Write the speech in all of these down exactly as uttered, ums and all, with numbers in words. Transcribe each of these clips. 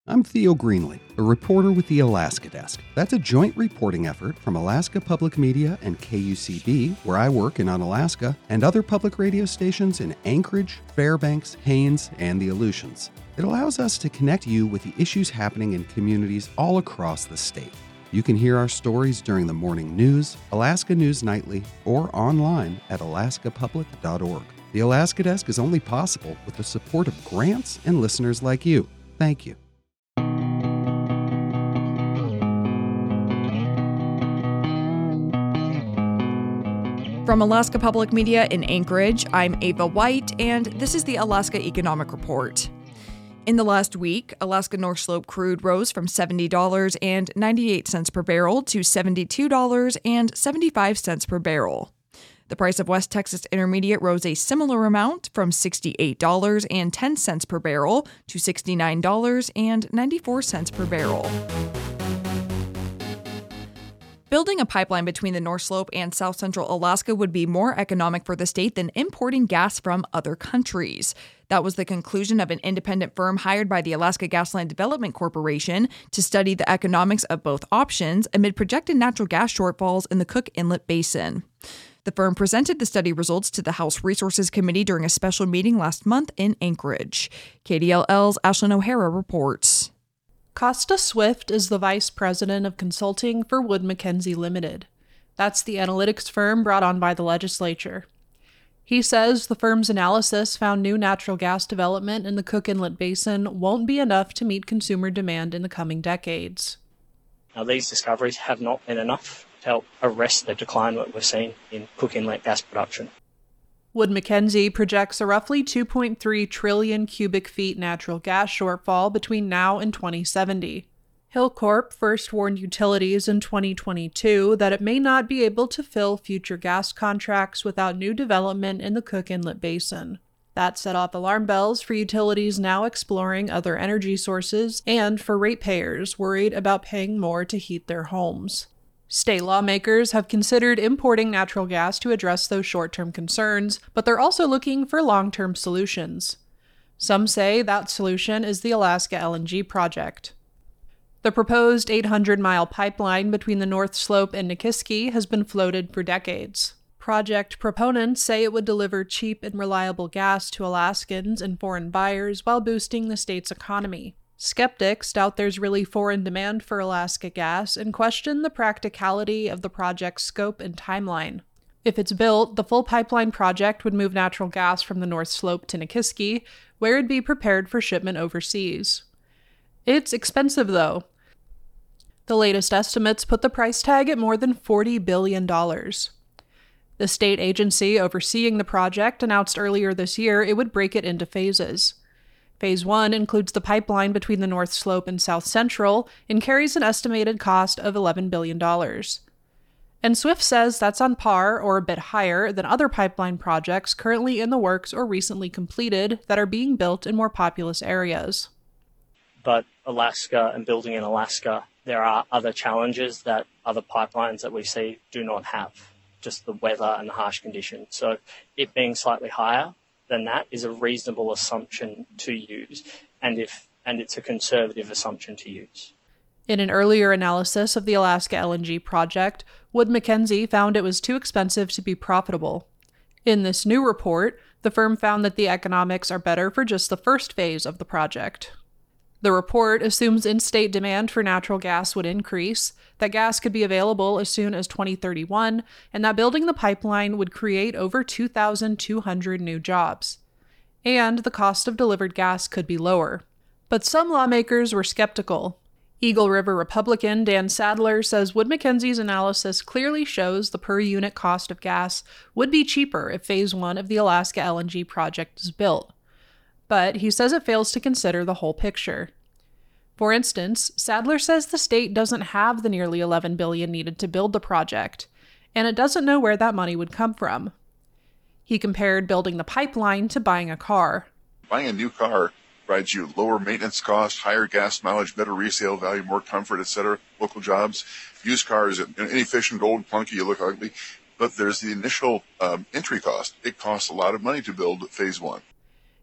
I'm Theo Greenlee, a reporter with the Alaska Desk. That's a joint reporting effort from Alaska Public Media and K U C B, where I work in Unalaska, and other public radio stations in Anchorage, Fairbanks, Haines, and the Aleutians. It allows us to connect you with the issues happening in communities all across the state. You can hear our stories during the morning news, Alaska News Nightly, or online at alaska public dot org. The Alaska Desk is only possible with the support of grants and listeners like you. Thank you. From Alaska Public Media in Anchorage, I'm Ava White, and this is the Alaska Economic Report. In the last week, Alaska North Slope crude rose from seventy dollars and ninety-eight cents per barrel to seventy-two dollars and seventy-five cents per barrel. The price of West Texas Intermediate rose a similar amount from sixty-eight dollars and ten cents per barrel to sixty-nine dollars and ninety-four cents per barrel. Building a pipeline between the North Slope and South Central Alaska would be more economic for the state than importing gas from other countries. That was the conclusion of an independent firm hired by the Alaska Gasline Development Corporation to study the economics of both options amid projected natural gas shortfalls in the Cook Inlet Basin. The firm presented the study results to the House Resources Committee during a special meeting last month in Anchorage. K D L L's Ashlyn O'Hara reports. Costa Swift is the vice president of consulting for Wood Mackenzie Limited. That's the analytics firm brought on by the legislature. He says the firm's analysis found new natural gas development in the Cook Inlet Basin won't be enough to meet consumer demand in the coming decades. Now, these discoveries have not been enough to help arrest the decline that we're seeing in Cook Inlet gas production. Wood Mackenzie projects a roughly two point three trillion cubic feet natural gas shortfall between now and twenty seventy. Hillcorp first warned utilities in twenty twenty-two that it may not be able to fill future gas contracts without new development in the Cook Inlet Basin. That set off alarm bells for utilities now exploring other energy sources and for ratepayers worried about paying more to heat their homes. State lawmakers have considered importing natural gas to address those short-term concerns, but they're also looking for long-term solutions. Some say that solution is the Alaska L N G project. The proposed eight hundred mile pipeline between the North Slope and Nikiski has been floated for decades. Project proponents say it would deliver cheap and reliable gas to Alaskans and foreign buyers while boosting the state's economy. Skeptics doubt there's really foreign demand for Alaska gas and question the practicality of the project's scope and timeline. If it's built, the full pipeline project would move natural gas from the North Slope to Nikiski, where it'd be prepared for shipment overseas. It's expensive, though. The latest estimates put the price tag at more than forty billion dollars. The state agency overseeing the project announced earlier this year it would break it into phases. Phase one includes the pipeline between the North Slope and South Central and carries an estimated cost of eleven billion dollars. And Swift says that's on par or a bit higher than other pipeline projects currently in the works or recently completed that are being built in more populous areas. But Alaska and building in Alaska, there are other challenges that other pipelines that we see do not have, just the weather and the harsh conditions. So it being slightly higher then that is a reasonable assumption to use, and if and it's a conservative assumption to use. In an earlier analysis of the Alaska L N G project, Wood Mackenzie found it was too expensive to be profitable. In this new report, the firm found that the economics are better for just the first phase of the project. The report assumes in-state demand for natural gas would increase, that gas could be available as soon as twenty thirty-one, and that building the pipeline would create over two thousand two hundred new jobs. And the cost of delivered gas could be lower. But some lawmakers were skeptical. Eagle River Republican Dan Sadler says Wood Mackenzie's analysis clearly shows the per-unit cost of gas would be cheaper if Phase one of the Alaska L N G project is built. But he says it fails to consider the whole picture. For instance, Sadler says the state doesn't have the nearly eleven billion dollars needed to build the project, and it doesn't know where that money would come from. He compared building the pipeline to buying a car. Buying a new car provides you lower maintenance costs, higher gas mileage, better resale value, more comfort, et cetera, local jobs. Used cars, inefficient, old, clunky, you look ugly. But there's the initial um, entry cost. It costs a lot of money to build phase one.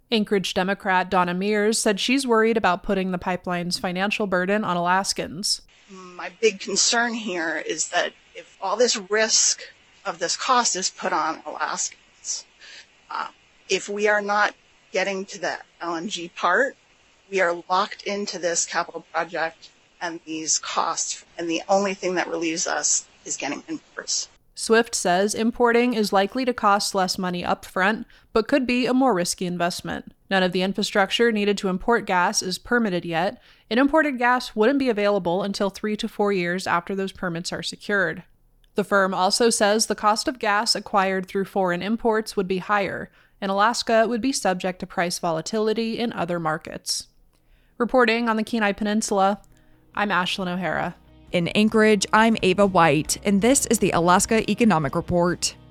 Anchorage Democrat Donna Mears said she's worried about putting the pipeline's financial burden on Alaskans. My big concern here is that if all this risk of this cost is put on Alaskans, uh, if we are not getting to the L N G part, we are locked into this capital project and these costs, and the only thing that relieves us is getting imports. Swift says importing is likely to cost less money upfront, but could be a more risky investment. None of the infrastructure needed to import gas is permitted yet, and imported gas wouldn't be available until three to four years after those permits are secured. The firm also says the cost of gas acquired through foreign imports would be higher, and Alaska would be subject to price volatility in other markets. Reporting on the Kenai Peninsula, I'm Ashlyn O'Hara. In Anchorage, I'm Ava White, and this is the Alaska Economic Report.